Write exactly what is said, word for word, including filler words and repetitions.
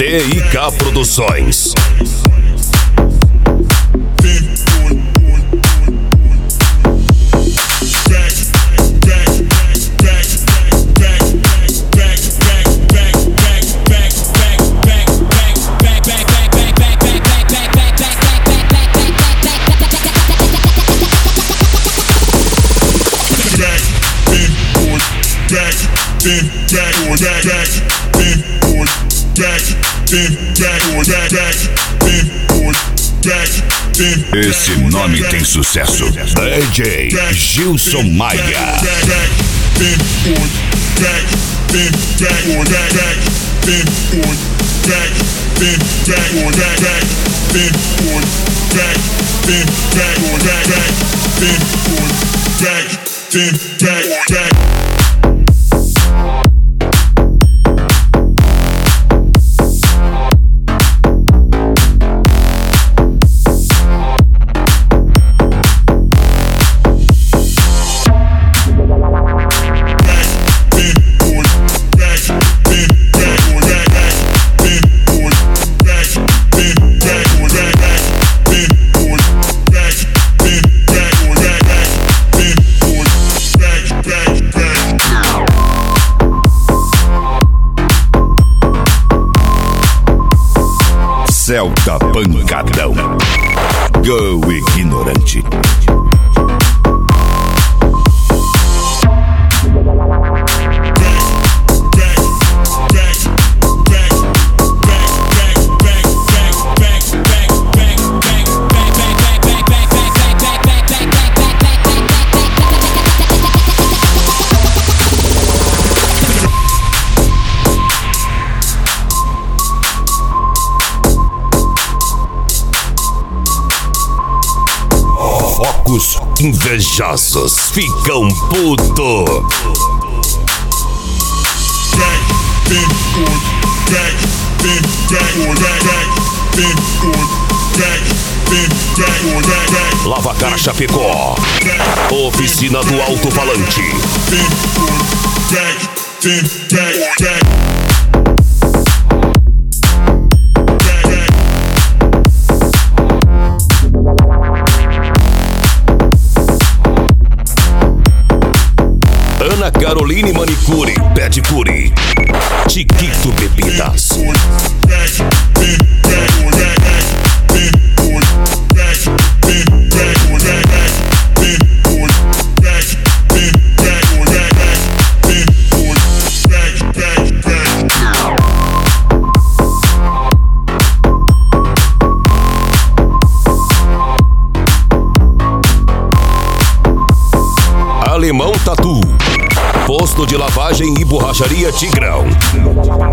T I K Produções. Esse nome tem sucesso. D J Gilson Maia. Celta Pancadão. Go ignorante. Focos invejosos ficam puto. Lava Cara Chapecó. Oficina do Alto-Falante. Ana Caroline Manicure, Pedicure. Chiquito Bebidas. Alemão Tatu. Posto de lavagem e borracharia Tigrão.